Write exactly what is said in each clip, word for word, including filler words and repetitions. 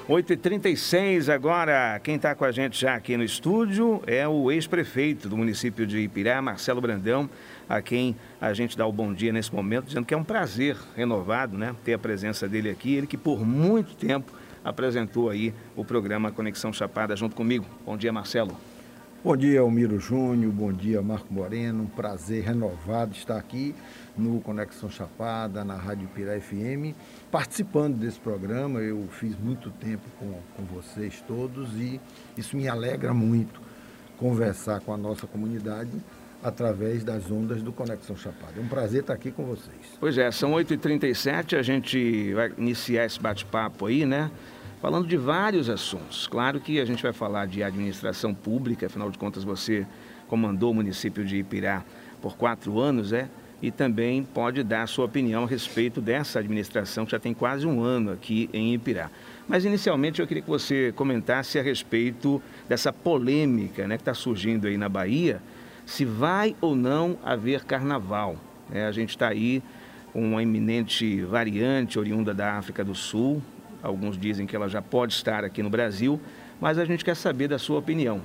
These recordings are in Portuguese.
oito e trinta e seis agora, quem está com a gente já aqui no estúdio é o ex-prefeito do município de Ipirá, Marcelo Brandão, a quem a gente dá o bom dia nesse momento, dizendo que é um prazer renovado, né, ter a presença dele aqui, ele que por muito tempo apresentou aí o programa Conexão Chapada junto comigo. Bom dia, Marcelo. Bom dia, Almiro Júnior, bom dia, Marco Moreno, um prazer renovado estar aqui no Conexão Chapada, na Rádio Ipirá F M, participando desse programa. Eu fiz muito tempo com, com vocês todos e isso me alegra muito, conversar com a nossa comunidade através das ondas do Conexão Chapada. É um prazer estar aqui com vocês. Pois é, são oito e trinta e sete, a gente vai iniciar esse bate-papo aí, né? Falando de vários assuntos. Claro que a gente vai falar de administração pública, afinal de contas você comandou o município de Ipirá por quatro anos, é? E também pode dar a sua opinião a respeito dessa administração que já tem quase um ano aqui em Ipirá. Mas inicialmente eu queria que você comentasse a respeito dessa polêmica, né, que está surgindo aí na Bahia, se vai ou não haver carnaval. É, a gente está aí com uma iminente variante oriunda da África do Sul. Alguns dizem que ela já pode estar aqui no Brasil, mas a gente quer saber da sua opinião.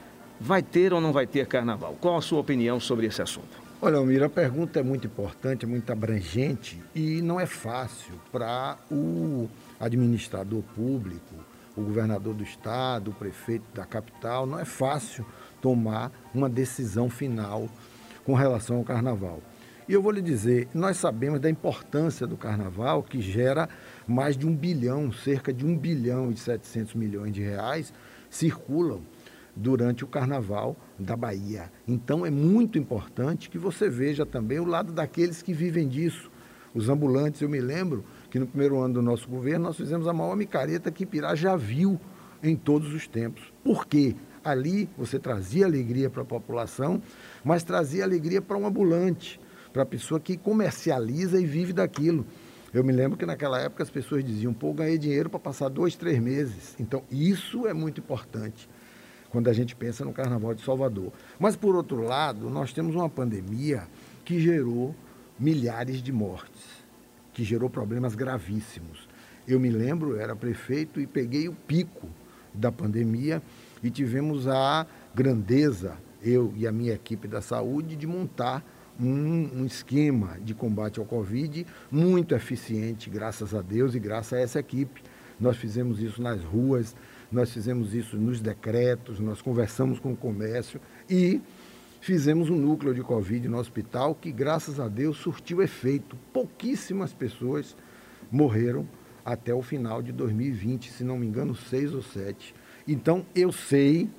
Vai ter ou não vai ter carnaval? Qual a sua opinião sobre esse assunto? Olha, Almir, a pergunta é muito importante, é muito abrangente e não é fácil para o administrador público, o governador do estado, o prefeito da capital, não é fácil tomar uma decisão final com relação ao carnaval. E eu vou lhe dizer, nós sabemos da importância do carnaval, que gera mais de um bilhão, cerca de um bilhão e setecentos milhões de reais circulam durante o carnaval da Bahia. Então é muito importante que você veja também o lado daqueles que vivem disso. Os ambulantes, eu me lembro que no primeiro ano do nosso governo nós fizemos a maior micareta que Ipirá já viu em todos os tempos. Por quê? Ali você trazia alegria para a população, mas trazia alegria para um ambulante, para a pessoa que comercializa e vive daquilo. Eu me lembro que naquela época as pessoas diziam, pô, ganhei dinheiro para passar dois, três meses. Então, isso é muito importante quando a gente pensa no Carnaval de Salvador. Mas, por outro lado, nós temos uma pandemia que gerou milhares de mortes, que gerou problemas gravíssimos. Eu me lembro, eu era prefeito e peguei o pico da pandemia e tivemos a grandeza, eu e a minha equipe da saúde, de montar Um, um esquema de combate ao Covid muito eficiente, graças a Deus e graças a essa equipe. Nós fizemos isso nas ruas, nós fizemos isso nos decretos, nós conversamos com o comércio e fizemos um núcleo de Covid no hospital que, graças a Deus, surtiu efeito. Pouquíssimas pessoas morreram até o final de dois mil e vinte, se não me engano, seis ou sete. Então, eu sei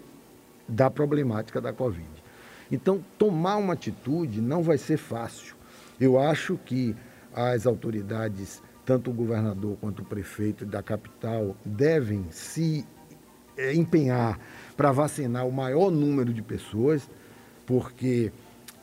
da problemática da Covid. Então, tomar uma atitude não vai ser fácil. Eu acho que as autoridades, tanto o governador quanto o prefeito da capital, devem se é, empenhar para vacinar o maior número de pessoas, porque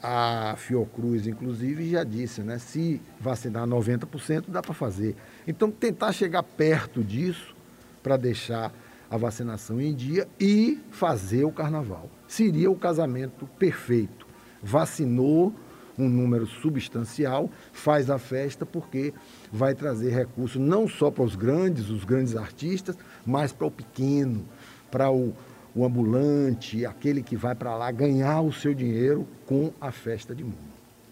a Fiocruz, inclusive, já disse, né, se vacinar noventa por cento, dá para fazer. Então, tentar chegar perto disso para deixar a vacinação em dia e fazer o carnaval. Seria o casamento perfeito. Vacinou um número substancial, faz a festa porque vai trazer recursos não só para os grandes, os grandes artistas, mas para o pequeno, para o, o ambulante, aquele que vai para lá ganhar o seu dinheiro com a festa de mundo.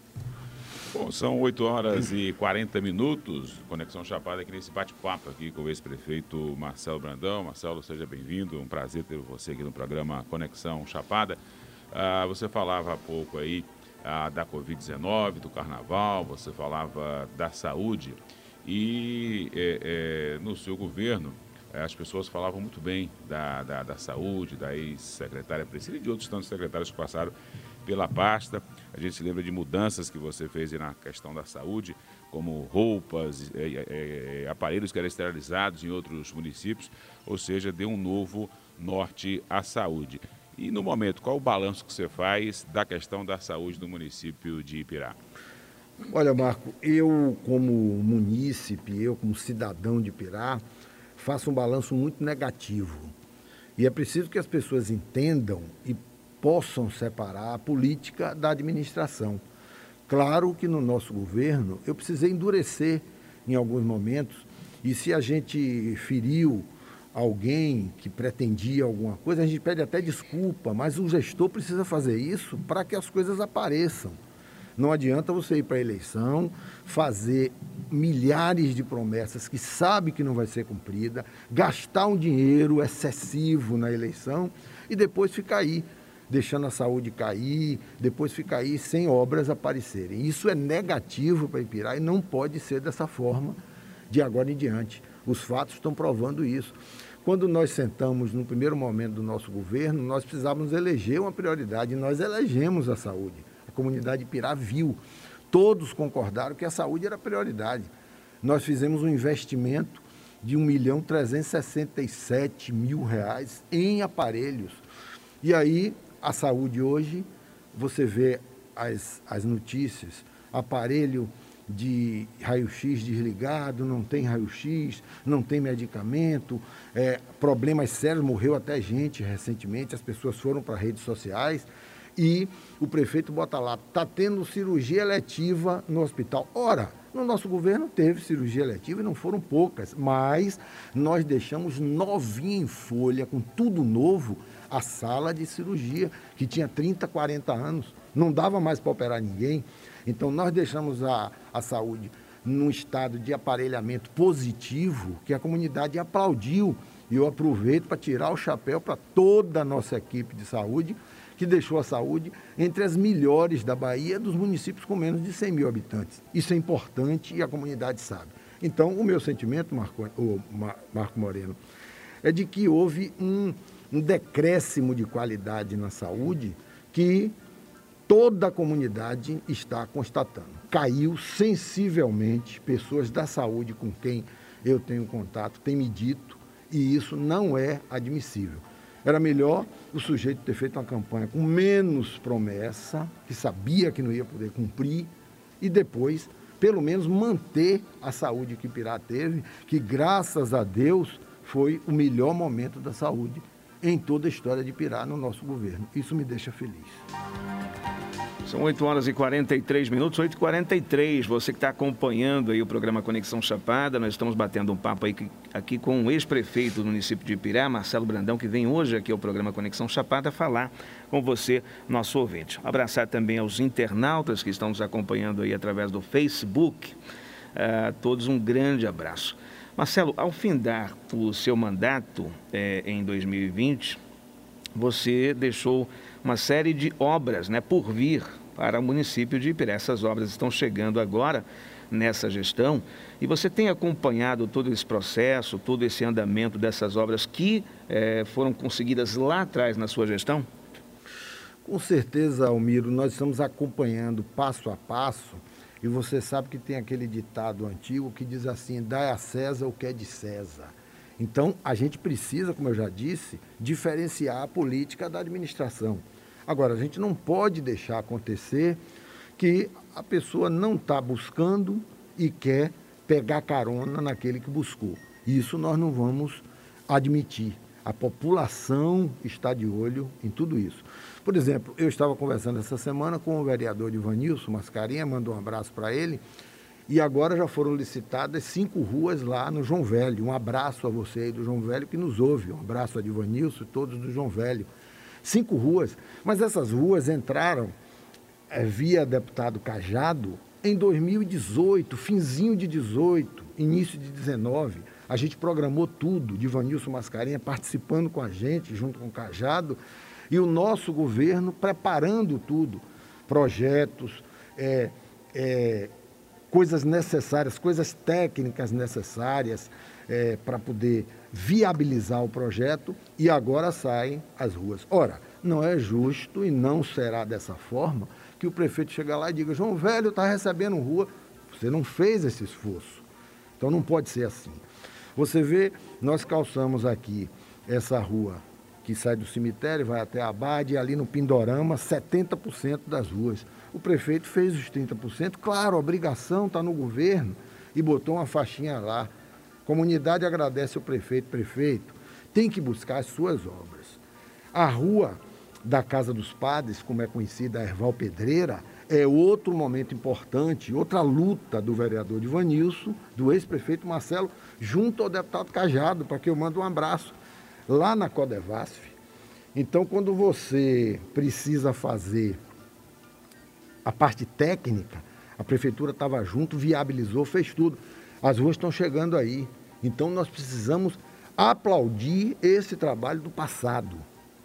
Bom, são oito horas e quarenta minutos, Conexão Chapada aqui nesse bate-papo aqui com o ex-prefeito Marcelo Brandão. Marcelo, seja bem-vindo, um prazer ter você aqui no programa Conexão Chapada. Ah, você falava há pouco aí ah, da covid dezenove, do carnaval, você falava da saúde e é, é, no seu governo as pessoas falavam muito bem da, da, da saúde, da ex-secretária Priscila e de outros tantos secretários que passaram pela pasta. A gente se lembra de mudanças que você fez na questão da saúde, como roupas, é, é, aparelhos que eram esterilizados em outros municípios, ou seja, deu um novo norte à saúde. E no momento, qual o balanço que você faz da questão da saúde do município de Ipirá? Olha, Marco, eu como munícipe, eu como cidadão de Ipirá, faço um balanço muito negativo. E é preciso que as pessoas entendam e possam separar a política da administração. Claro que no nosso governo eu precisei endurecer em alguns momentos, e se a gente feriu alguém que pretendia alguma coisa, a gente pede até desculpa, mas o gestor precisa fazer isso para que as coisas apareçam. Não adianta você ir para a eleição, fazer milhares de promessas que sabe que não vai ser cumprida, gastar um dinheiro excessivo na eleição e depois ficar aí, deixando a saúde cair, depois ficar aí sem obras aparecerem. Isso é negativo para Ipirá e não pode ser dessa forma de agora em diante. Os fatos estão provando isso. Quando nós sentamos no primeiro momento do nosso governo, nós precisávamos eleger uma prioridade e nós elegemos a saúde. A comunidade de Ipirá viu, todos concordaram que a saúde era prioridade. Nós fizemos um investimento de um milhão trezentos e sessenta e sete mil reais em aparelhos. E aí, a saúde hoje, você vê as, as notícias, aparelho de raio-x desligado, não tem raio-x, não tem medicamento, é, problemas sérios, morreu até gente recentemente, as pessoas foram para redes sociais e o prefeito bota lá, está tendo cirurgia eletiva no hospital. Ora, no nosso governo teve cirurgia eletiva e não foram poucas, mas nós deixamos novinha em folha, com tudo novo, a sala de cirurgia, que tinha trinta, quarenta anos, não dava mais para operar ninguém. Então, nós deixamos a, a saúde num estado de aparelhamento positivo, que a comunidade aplaudiu. E eu aproveito para tirar o chapéu para toda a nossa equipe de saúde, que deixou a saúde entre as melhores da Bahia, dos municípios com menos de cem mil habitantes. Isso é importante e a comunidade sabe. Então, o meu sentimento, Marco, oh, Marco Moreno, é de que houve um, um decréscimo de qualidade na saúde que toda a comunidade está constatando. Caiu sensivelmente, pessoas da saúde com quem eu tenho contato têm me dito, e isso não é admissível. Era melhor o sujeito ter feito uma campanha com menos promessa, que sabia que não ia poder cumprir, e depois, pelo menos, manter a saúde que Ipirá teve, que, graças a Deus, foi o melhor momento da saúde em toda a história de Ipirá no nosso governo. Isso me deixa feliz. São oito horas e quarenta e três minutos, oito e quarenta e três. Você que está acompanhando aí o programa Conexão Chapada, nós estamos batendo um papo aí aqui com o ex-prefeito do município de Ipirá, Marcelo Brandão, que vem hoje aqui ao programa Conexão Chapada falar com você, nosso ouvinte. Abraçar também aos internautas que estão nos acompanhando aí através do Facebook. A todos um grande abraço. Marcelo, ao findar o seu mandato eh, em dois mil e vinte, você deixou uma série de obras, né, por vir para o município de Ipirá. Essas obras estão chegando agora nessa gestão e você tem acompanhado todo esse processo, todo esse andamento dessas obras que eh, foram conseguidas lá atrás na sua gestão? Com certeza, Almiro, nós estamos acompanhando passo a passo e você sabe que tem aquele ditado antigo que diz assim, dai a César o que é de César. Então, a gente precisa, como eu já disse, diferenciar a política da administração. Agora, a gente não pode deixar acontecer que a pessoa não está buscando e quer pegar carona naquele que buscou. Isso nós não vamos admitir. A população está de olho em tudo isso. Por exemplo, eu estava conversando essa semana com o vereador Ivanilson Mascarenha, mandou um abraço para ele, e agora já foram licitadas cinco ruas lá no João Velho. Um abraço a você aí do João Velho que nos ouve. Um abraço a Ivanilson e todos do João Velho. Cinco ruas, mas essas ruas entraram é, via deputado Cajado em dois mil e dezoito, finzinho de dezoito, início de dezenove. A gente programou tudo, de Ivanilson Mascarenha participando com a gente, junto com o Cajado, e o nosso governo preparando tudo, projetos, é, é, coisas necessárias, coisas técnicas necessárias é, para poder viabilizar o projeto e agora saem as ruas. Ora, não é justo e não será dessa forma que o prefeito chega lá e diga, João Velho está recebendo rua, você não fez esse esforço. Então não pode ser assim. Você vê, nós calçamos aqui essa rua que sai do cemitério, vai até a Abade, e ali no Pindorama, setenta por cento das ruas. O prefeito fez os trinta por cento, claro, a obrigação está no governo, e botou uma faixinha lá. A comunidade agradece ao prefeito, prefeito, tem que buscar as suas obras. A rua da Casa dos Padres, como é conhecida, a Erval Pedreira, é outro momento importante, outra luta do vereador Ivanilson, do ex-prefeito Marcelo, junto ao deputado Cajado, para que eu mande um abraço, lá na Codevasf. Então, quando você precisa fazer a parte técnica, a prefeitura estava junto, viabilizou, fez tudo. As ruas estão chegando aí. Então, nós precisamos aplaudir esse trabalho do passado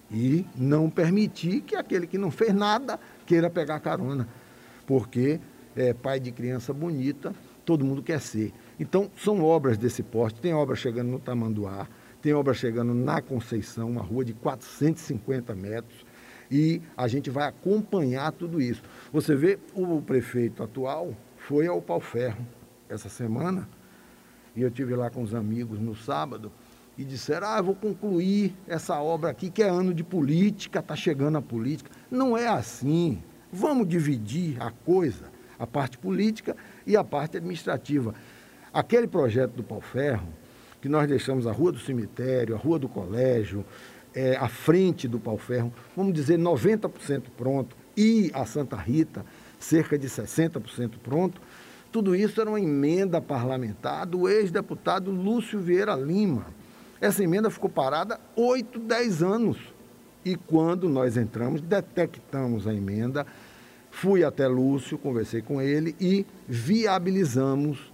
e não permitir que aquele que não fez nada queira pegar carona, porque é, pai de criança bonita, todo mundo quer ser. Então, são obras desse porte, tem obra chegando no Tamanduá, tem obra chegando na Conceição, uma rua de quatrocentos e cinquenta metros, e a gente vai acompanhar tudo isso. Você vê, o prefeito atual foi ao Pau-Ferro essa semana, e eu estive lá com os amigos no sábado, e disseram, ah, eu vou concluir essa obra aqui, que é ano de política, está chegando a política. Não é assim. Vamos dividir a coisa, a parte política e a parte administrativa. Aquele projeto do Pau-Ferro, que nós deixamos a Rua do Cemitério, a Rua do Colégio, é, a frente do Pau-Ferro, vamos dizer noventa por cento pronto, e a Santa Rita, cerca de sessenta por cento pronto, tudo isso era uma emenda parlamentar do ex-deputado Lúcio Vieira Lima. Essa emenda ficou parada oito, dez anos. E quando nós entramos, detectamos a emenda, fui até Lúcio, conversei com ele e viabilizamos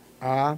a,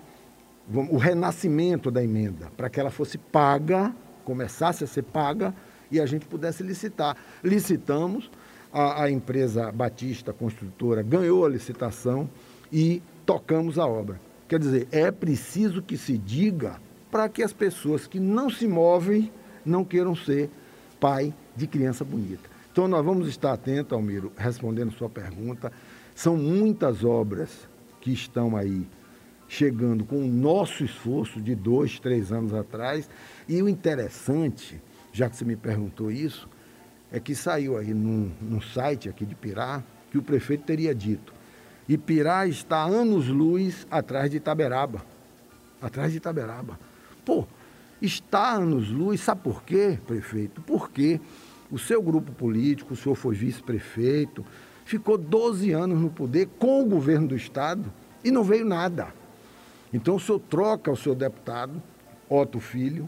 o renascimento da emenda, para que ela fosse paga, começasse a ser paga e a gente pudesse licitar. Licitamos, a, a empresa Batista Construtora ganhou a licitação e tocamos a obra. Quer dizer, é preciso que se diga para que as pessoas que não se movem não queiram ser pai de criança bonita. Então, nós vamos estar atentos, Almiro, respondendo sua pergunta. São muitas obras que estão aí chegando com o nosso esforço de dois, três anos atrás. E o interessante, já que você me perguntou isso, é que saiu aí num, num site aqui de Pirá, que o prefeito teria dito, Ipirá está anos-luz atrás de Itaberaba. Atrás de Itaberaba. Pô, está anos-luz, sabe por quê, prefeito? Porque o seu grupo político, o senhor foi vice-prefeito, ficou doze anos no poder com o governo do Estado e não veio nada. Então o senhor troca o seu deputado, Otto Filho,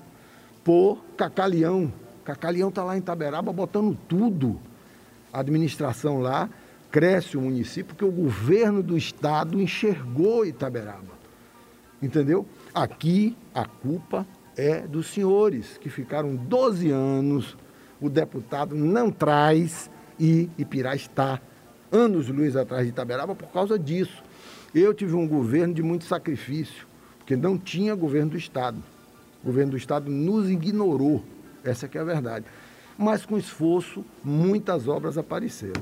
por Cacalhão. Cacalhão está lá em Itaberaba botando tudo. A administração lá cresce o município porque o governo do Estado enxergou Itaberaba. Entendeu? Aqui a culpa é dos senhores que ficaram doze anos, o deputado não traz e Ipirá está anos-luz atrás de Itaberaba por causa disso. Eu tive um governo de muito sacrifício, porque não tinha governo do Estado. O governo do Estado nos ignorou, essa que é a verdade. Mas com esforço, muitas obras apareceram.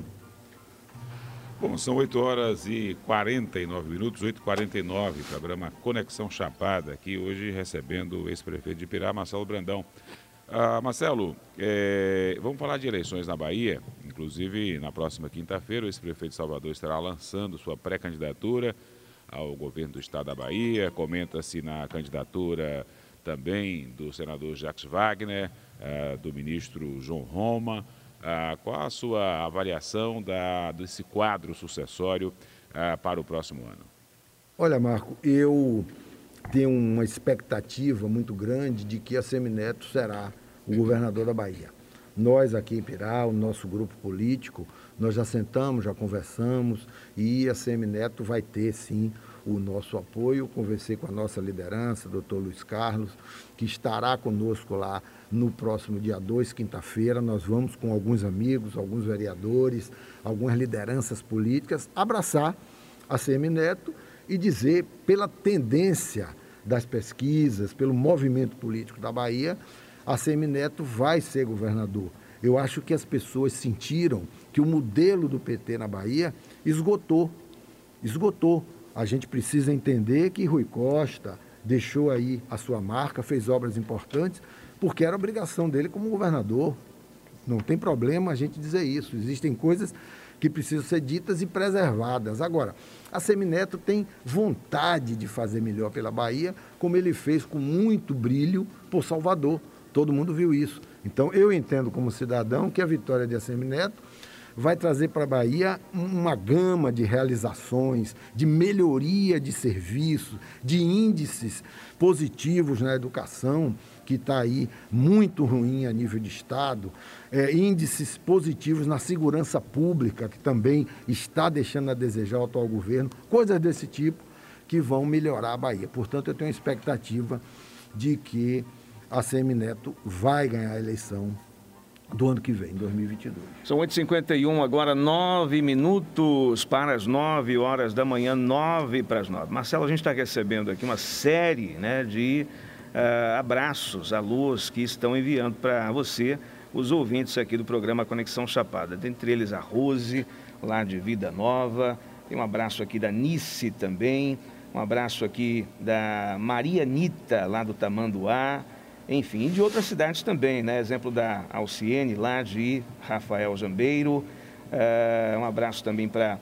Bom, são oito horas e quarenta e nove minutos, oito e quarenta e nove, programa Conexão Chapada, aqui hoje recebendo o ex-prefeito de Ipirá, Marcelo Brandão. Ah, Marcelo, é, vamos falar de eleições na Bahia, inclusive na próxima quinta-feira o ex-prefeito de Salvador estará lançando sua pré-candidatura ao governo do estado da Bahia, comenta-se na candidatura também do senador Jacques Wagner, ah, do ministro João Roma. Ah, qual a sua avaliação da, desse quadro sucessório ah, para o próximo ano? Olha, Marco, eu tenho uma expectativa muito grande de que a Semineto será o governador da Bahia. Nós aqui em Ipirá, o nosso grupo político, nós já sentamos, já conversamos e a Semineto vai ter sim o nosso apoio. Conversei com a nossa liderança, doutor Luiz Carlos, que estará conosco lá no próximo dia dois, quinta-feira. Nós vamos com alguns amigos, alguns vereadores, algumas lideranças políticas, abraçar a Semineto e dizer, pela tendência das pesquisas, pelo movimento político da Bahia, a Semineto vai ser governador. Eu acho que as pessoas sentiram que o modelo do P T na Bahia esgotou, esgotou. A gente precisa entender que Rui Costa deixou aí a sua marca, fez obras importantes, porque era obrigação dele como governador. Não tem problema a gente dizer isso. Existem coisas que precisam ser ditas e preservadas. Agora, a Semineto tem vontade de fazer melhor pela Bahia, como ele fez com muito brilho por Salvador. Todo mundo viu isso. Então, eu entendo como cidadão que a vitória de Semineto vai trazer para a Bahia uma gama de realizações, de melhoria de serviços, de índices positivos na educação, que está aí muito ruim a nível de Estado, é, índices positivos na segurança pública, que também está deixando a desejar o atual governo, coisas desse tipo que vão melhorar a Bahia. Portanto, eu tenho a expectativa de que a Semineto vai ganhar a eleição do ano que vem, dois mil e vinte e dois. São oito e cinquenta e um, agora nove minutos para as nove horas da manhã, nove para as nove. Marcelo, a gente está recebendo aqui uma série, né, de uh, abraços à luz que estão enviando para você, os ouvintes aqui do programa Conexão Chapada. Dentre eles a Rose, lá de Vida Nova, tem um abraço aqui da Nice também, um abraço aqui da Maria Nita, lá do Tamanduá, enfim, e de outras cidades também, né? Exemplo da Alciene, lá de Rafael Jambeiro. Uh, um abraço também para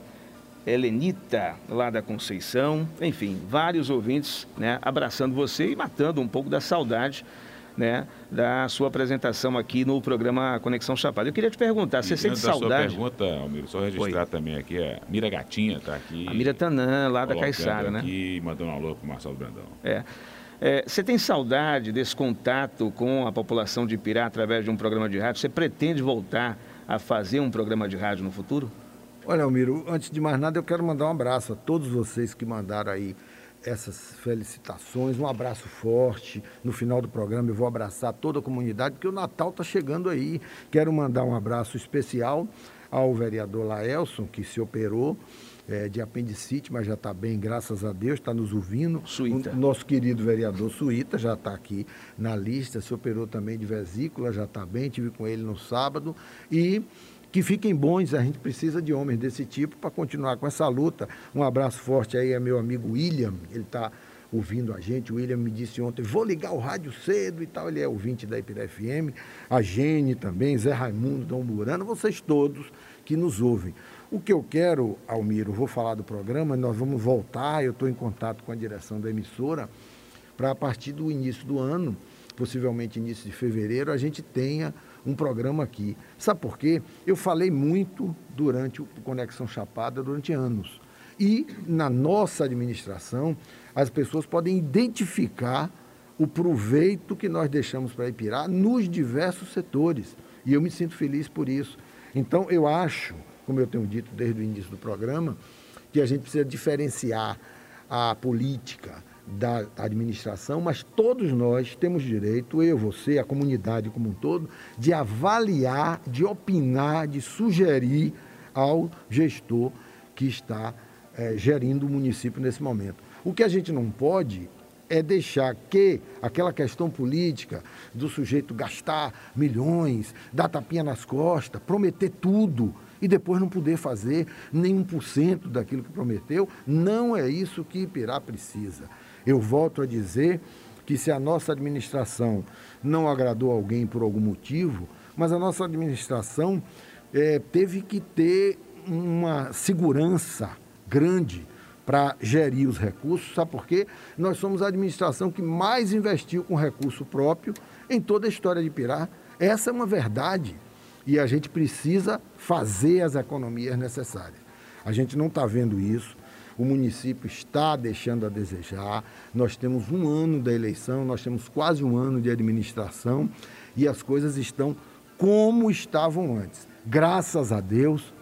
Helenita, lá da Conceição. Enfim, vários ouvintes, né, abraçando você e matando um pouco da saudade, né, da sua apresentação aqui no programa Conexão Chapada. Eu queria te perguntar, você sente saudade? Sua pergunta, Almiro, só registrar Oi. também aqui, a Mira Gatinha está aqui. A Mira Tanã, lá da Caiçara, né? Aqui, mandando um alô para o Marcelo Brandão. É. É, você tem saudade desse contato com a população de Ipirá através de um programa de rádio? Você pretende voltar a fazer um programa de rádio no futuro? Olha, Almiro, antes de mais nada, eu quero mandar um abraço a todos vocês que mandaram aí essas felicitações, um abraço forte. No final do programa eu vou abraçar toda a comunidade, porque o Natal está chegando aí. Quero mandar um abraço especial ao vereador Laelson, que se operou É, de apendicite, mas já está bem, graças a Deus, está nos ouvindo. Suíta. O nosso querido vereador Suíta já está aqui na lista, se operou também de vesícula, já está bem, estive com ele no sábado. E que fiquem bons, a gente precisa de homens desse tipo para continuar com essa luta. Um abraço forte aí a meu amigo William, ele está ouvindo a gente. O William me disse ontem, vou ligar o rádio cedo e tal, ele é ouvinte da Ipirá F M. A Gene também, Zé Raimundo, Dom Burano, vocês todos que nos ouvem. O que eu quero, Almiro, vou falar do programa, nós vamos voltar, eu estou em contato com a direção da emissora, para a partir do início do ano, possivelmente início de fevereiro, a gente tenha um programa aqui. Sabe por quê? Eu falei muito durante o Conexão Chapada, durante anos. E na nossa administração, as pessoas podem identificar o proveito que nós deixamos para Ipirá nos diversos setores. E eu me sinto feliz por isso. Então, eu acho, como eu tenho dito desde o início do programa, que a gente precisa diferenciar a política da administração, mas todos nós temos direito, eu, você, a comunidade como um todo, de avaliar, de opinar, de sugerir ao gestor que está é, gerindo o município nesse momento. O que a gente não pode é deixar que aquela questão política do sujeito gastar milhões, dar tapinha nas costas, prometer tudo e depois não poder fazer nem um por cento daquilo que prometeu, não é isso que Ipirá precisa. Eu volto a dizer que se a nossa administração não agradou alguém por algum motivo, mas a nossa administração é, teve que ter uma segurança grande para gerir os recursos, sabe por quê? Nós somos a administração que mais investiu com recurso próprio em toda a história de Ipirá. Essa é uma verdade e a gente precisa fazer as economias necessárias. A gente não está vendo isso, o município está deixando a desejar, nós temos um ano da eleição, nós temos quase um ano de administração e as coisas estão como estavam antes. Graças a Deus,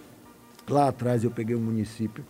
lá atrás eu peguei um município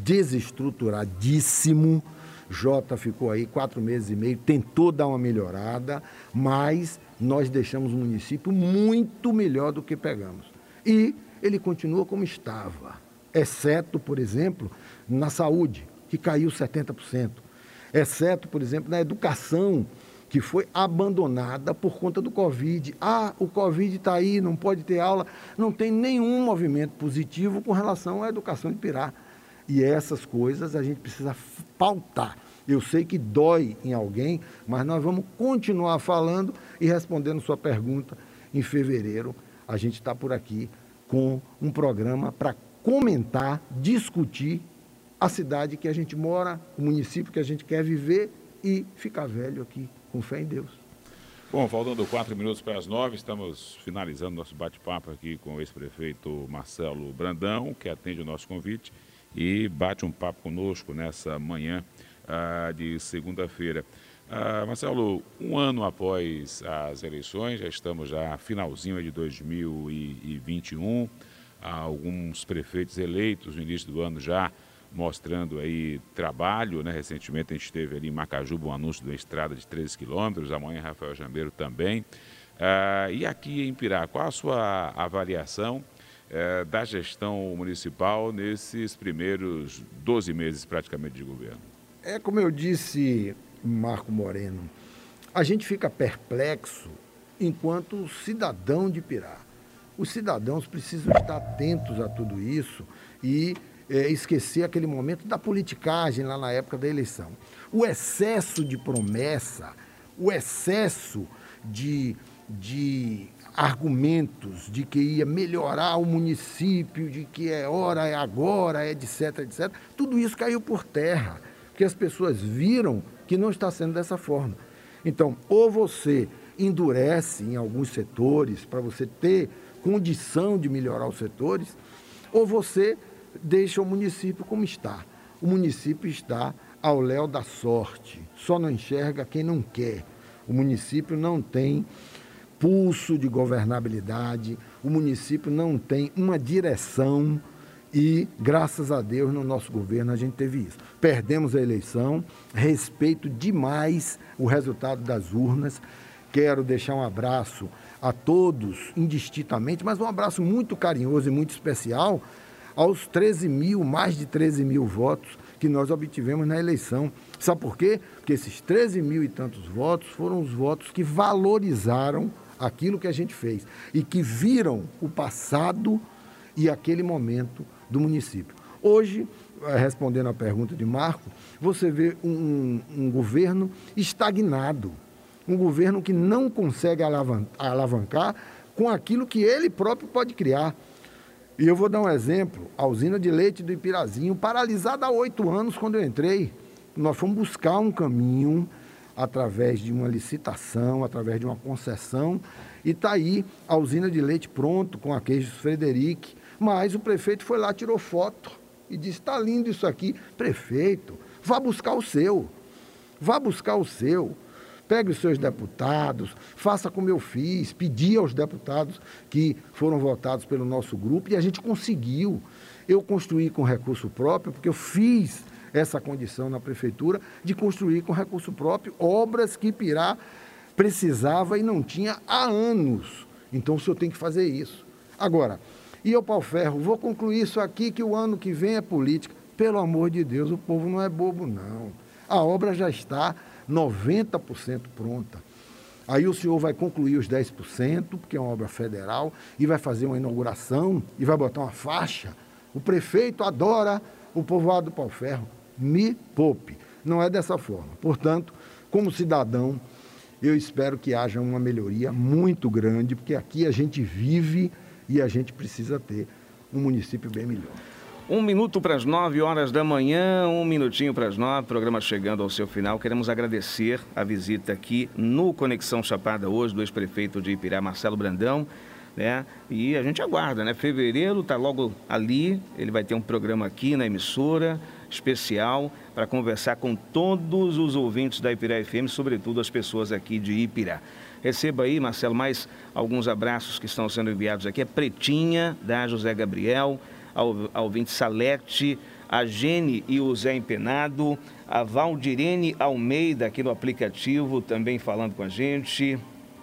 desestruturadíssimo, Jota ficou aí quatro meses e meio, tentou dar uma melhorada, mas nós deixamos o município muito melhor do que pegamos. E ele continua como estava, exceto, por exemplo, na saúde, que caiu setenta por cento, exceto, por exemplo, na educação, que foi abandonada por conta do Covid. Ah, o Covid está aí, não pode ter aula. Não tem nenhum movimento positivo com relação à educação de Ipirá. E essas coisas a gente precisa pautar. Eu sei que dói em alguém, mas nós vamos continuar falando e respondendo sua pergunta em fevereiro. A gente está por aqui com um programa para comentar, discutir a cidade que a gente mora, o município que a gente quer viver e ficar velho aqui, com fé em Deus. Bom, faltando quatro minutos para as nove, estamos finalizando nosso bate-papo aqui com o ex-prefeito Marcelo Brandão, que atende o nosso convite e bate um papo conosco nessa manhã ah, de segunda-feira. Ah, Marcelo, um ano após as eleições, já estamos já finalzinho de dois mil e vinte e um, há alguns prefeitos eleitos no início do ano já mostrando aí trabalho, né? Recentemente a gente teve ali em Macajuba um anúncio de uma estrada de treze quilômetros, amanhã Rafael Jambeiro também. Ah, e aqui em Ipirá, qual a sua avaliação eh, da gestão municipal nesses primeiros doze meses praticamente de governo? É como eu disse, Marco Moreno, a gente fica perplexo enquanto cidadão de Ipirá. Os cidadãos precisam estar atentos a tudo isso e É, esquecer aquele momento da politicagem lá na época da eleição. O excesso de promessa, o excesso de, de argumentos de que ia melhorar o município, de que é hora, é agora, etc, etcétera, tudo isso caiu por terra, porque as pessoas viram que não está sendo dessa forma. Então, ou você endurece em alguns setores para você ter condição de melhorar os setores, ou você deixa o município como está. O município está ao léu da sorte, só não enxerga quem não quer. O município não tem pulso de governabilidade, o município não tem uma direção e, graças a Deus, no nosso governo a gente teve isso. Perdemos a eleição, respeito demais o resultado das urnas, quero deixar um abraço a todos, indistintamente, mas um abraço muito carinhoso e muito especial aos treze mil, mais de treze mil votos que nós obtivemos na eleição. Sabe por quê? Porque esses treze mil e tantos votos foram os votos que valorizaram aquilo que a gente fez e que viram o passado e aquele momento do município. Hoje, respondendo à pergunta de Marco, você vê um, um governo estagnado, um governo que não consegue alavancar com aquilo que ele próprio pode criar. E eu vou dar um exemplo, a usina de leite do Ipirazinho, paralisada há oito anos quando eu entrei. Nós fomos buscar um caminho através de uma licitação, através de uma concessão, e está aí a usina de leite pronto, com a Queijos Frederic, mas o prefeito foi lá, tirou foto e disse, está lindo isso aqui. Prefeito, vá buscar o seu, vá buscar o seu. Pegue os seus deputados, faça como eu fiz, pedi aos deputados que foram votados pelo nosso grupo e a gente conseguiu. Eu construí com recurso próprio, porque eu fiz essa condição na prefeitura de construir com recurso próprio obras que Ipirá precisava e não tinha há anos. Então o senhor tem que fazer isso. Agora, e eu, Pau-Ferro, vou concluir isso aqui que o ano que vem é política. Pelo amor de Deus, o povo não é bobo, não. A obra já está noventa por cento pronta. Aí o senhor vai concluir os dez por cento, porque é uma obra federal, e vai fazer uma inauguração, e vai botar uma faixa. O prefeito adora o povoado do Pau-Ferro. Me poupe. Não é dessa forma. Portanto, como cidadão, eu espero que haja uma melhoria muito grande, porque aqui a gente vive e a gente precisa ter um município bem melhor. Um minuto para as nove horas da manhã, um minutinho para as nove, programa chegando ao seu final. Queremos agradecer a visita aqui no Conexão Chapada hoje do ex-prefeito de Ipirá, Marcelo Brandão, né? E a gente aguarda, né? Fevereiro está logo ali, ele vai ter um programa aqui na emissora especial para conversar com todos os ouvintes da Ipirá F M, sobretudo as pessoas aqui de Ipirá. Receba aí, Marcelo, mais alguns abraços que estão sendo enviados aqui. A Pretinha, da José Gabriel, ao, ao ouvinte Salete, a Gene e o Zé Empenado, a Valdirene Almeida aqui no aplicativo também falando com a gente, uh,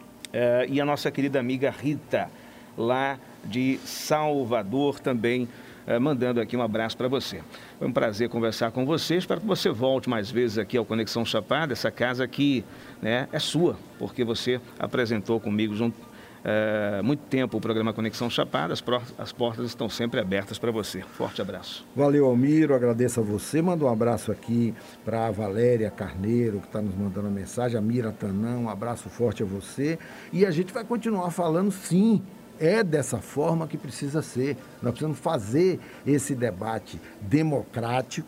e a nossa querida amiga Rita, lá de Salvador, também uh, mandando aqui um abraço para você. Foi um prazer conversar com você, espero que você volte mais vezes aqui ao Conexão Chapada, essa casa que, né, é sua, porque você apresentou comigo junto Uh, muito tempo o programa Conexão Chapada, as, pro, as portas estão sempre abertas para você. Forte abraço. Valeu, Almiro, agradeço a você. Manda um abraço aqui para a Valéria Carneiro, que está nos mandando a mensagem, a Mira Tanão, um abraço forte a você. E a gente vai continuar falando, sim, é dessa forma que precisa ser. Nós precisamos fazer esse debate democrático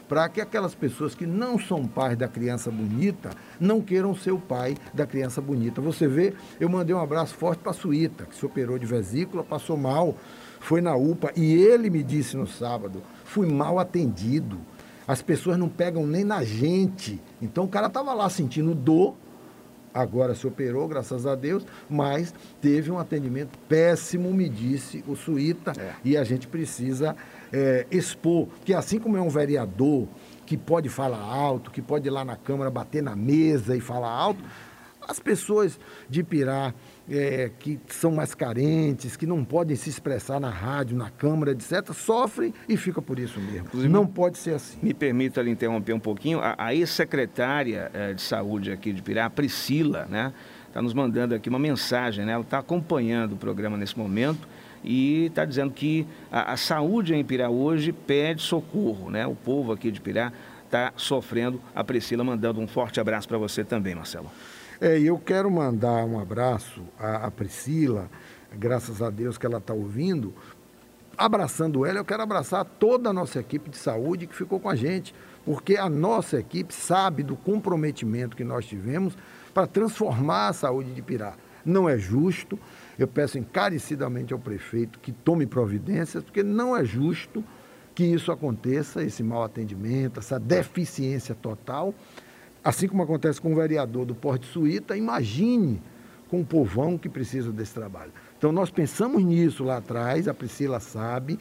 para que aquelas pessoas que não são pais da criança bonita não queiram ser o pai da criança bonita. Você vê, eu mandei um abraço forte para a Suíta, que se operou de vesícula, passou mal, foi na U P A, e ele me disse no sábado, fui mal atendido, as pessoas não pegam nem na gente. Então o cara estava lá sentindo dor, agora se operou, graças a Deus, mas teve um atendimento péssimo, me disse o Suíta, é. E a gente precisa é, expor, que assim como é um vereador que pode falar alto, que pode ir lá na Câmara bater na mesa e falar alto, as pessoas de Ipirá, é, que são mais carentes, que não podem se expressar na rádio, na Câmara, etcétera, sofrem e fica por isso mesmo. Inclusive, não pode ser assim. Me permita lhe interromper um pouquinho. A, a ex-secretária é, de saúde aqui de Ipirá, a Priscila, né, está nos mandando aqui uma mensagem, né? Ela está acompanhando o programa nesse momento e está dizendo que a, a saúde em Ipirá hoje pede socorro, né? O povo aqui de Ipirá está sofrendo. A Priscila mandando um forte abraço para você também, Marcelo. É, eu quero mandar um abraço à, à Priscila, graças a Deus que ela está ouvindo. Abraçando ela, eu quero abraçar toda a nossa equipe de saúde que ficou com a gente, porque a nossa equipe sabe do comprometimento que nós tivemos para transformar a saúde de Ipirá. Não é justo, eu peço encarecidamente ao prefeito que tome providências, porque não é justo que isso aconteça, esse mau atendimento, essa deficiência total. Assim como acontece com o vereador do Porto de Suíta, imagine com o povão que precisa desse trabalho. Então, nós pensamos nisso lá atrás, a Priscila sabe,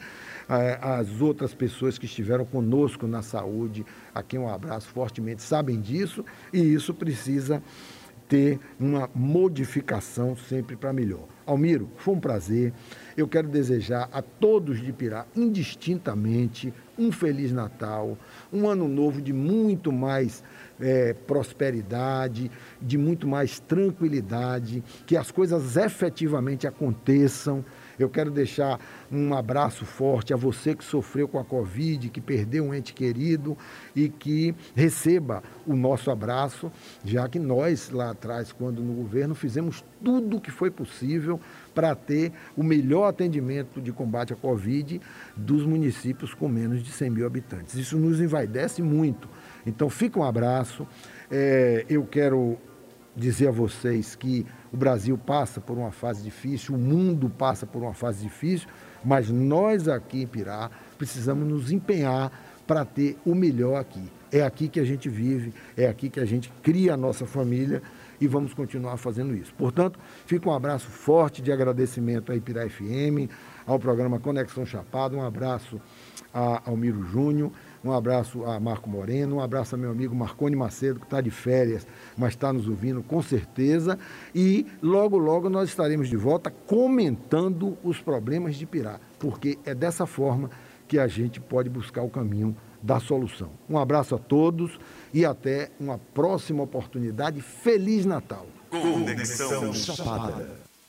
as outras pessoas que estiveram conosco na saúde, a quem um abraço fortemente, sabem disso, e isso precisa ter uma modificação sempre para melhor. Almiro, foi um prazer. Eu quero desejar a todos de Ipirá, indistintamente, um Feliz Natal, um ano novo de muito mais é, prosperidade, de muito mais tranquilidade, que as coisas efetivamente aconteçam. Eu quero deixar um abraço forte a você que sofreu com a Covid, que perdeu um ente querido e que receba o nosso abraço, já que nós lá atrás, quando no governo, fizemos tudo o que foi possível para ter o melhor atendimento de combate à Covid dos municípios com menos de cem mil habitantes. Isso nos envaidece muito. Então, fica um abraço. É, eu quero dizer a vocês que o Brasil passa por uma fase difícil, o mundo passa por uma fase difícil, mas nós aqui em Ipirá precisamos nos empenhar para ter o melhor aqui. É aqui que a gente vive, é aqui que a gente cria a nossa família e vamos continuar fazendo isso. Portanto, fica um abraço forte de agradecimento à Ipirá F M, ao programa Conexão Chapada, um abraço a Almiro Júnior, um abraço a Marco Moreno, um abraço ao meu amigo Marconi Macedo, que está de férias, mas está nos ouvindo com certeza. E logo, logo nós estaremos de volta comentando os problemas de Ipirá, porque é dessa forma que a gente pode buscar o caminho da solução. Um abraço a todos e até uma próxima oportunidade. Feliz Natal! Conexão Chapada.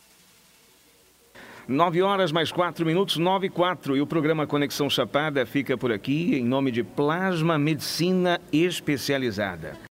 Nove horas mais quatro minutos, nove e quatro. E o programa Conexão Chapada fica por aqui em nome de Plasma Medicina Especializada.